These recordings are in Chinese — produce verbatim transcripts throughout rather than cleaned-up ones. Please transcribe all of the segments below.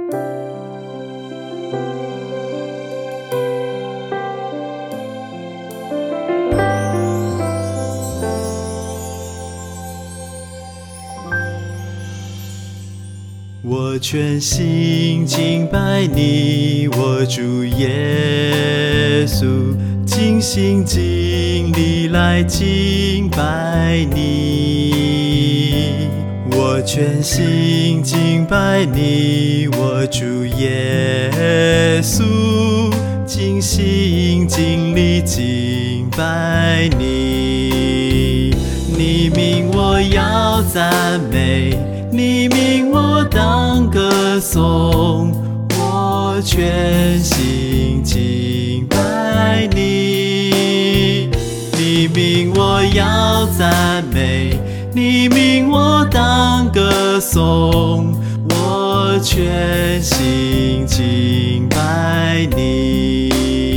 我全心敬拜你，我主耶稣，尽心尽力来敬拜你。我全心敬拜你，我主耶稣，尽心尽力敬拜你。你名我要赞美，你名我当歌颂，我全心敬拜你。你名我要赞美，你名我当歌颂，我全心敬拜你。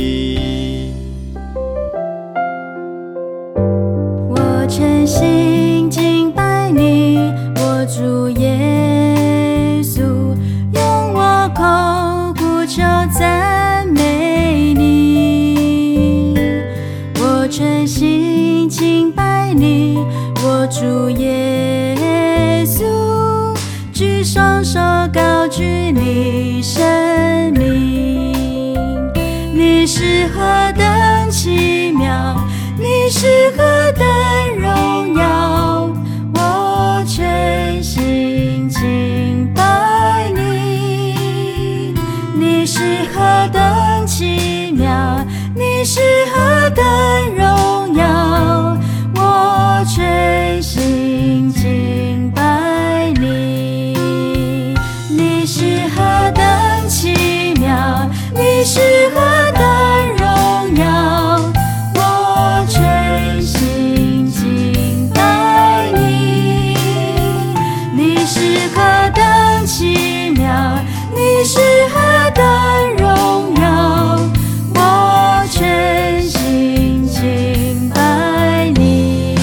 我全心敬拜你，我主耶稣，用我口呼求赞美你。我全心敬拜你，我主耶稣，举双手高举你生命。你是何等奇妙，你是何等荣耀，我全心敬拜你。你是何等奇妙，你是何等荣耀，我全心敬拜你。你是何等奇妙，你是何等荣耀，我全心敬拜你。你是何等奇妙，你是何等荣耀，我全心敬拜你。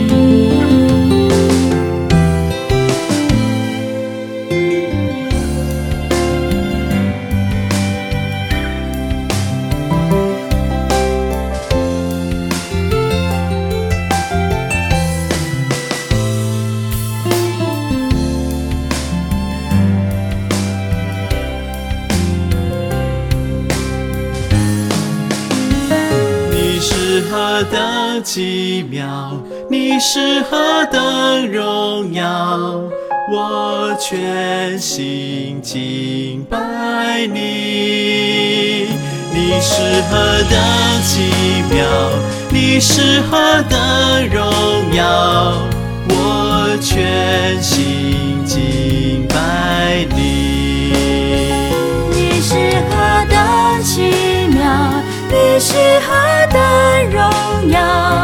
你是何等奇妙，你是何等荣耀，我全心敬拜你。你是何等奇妙，你是何等荣耀，我全心敬拜你。 你是何等奇妙，你是何等荣耀，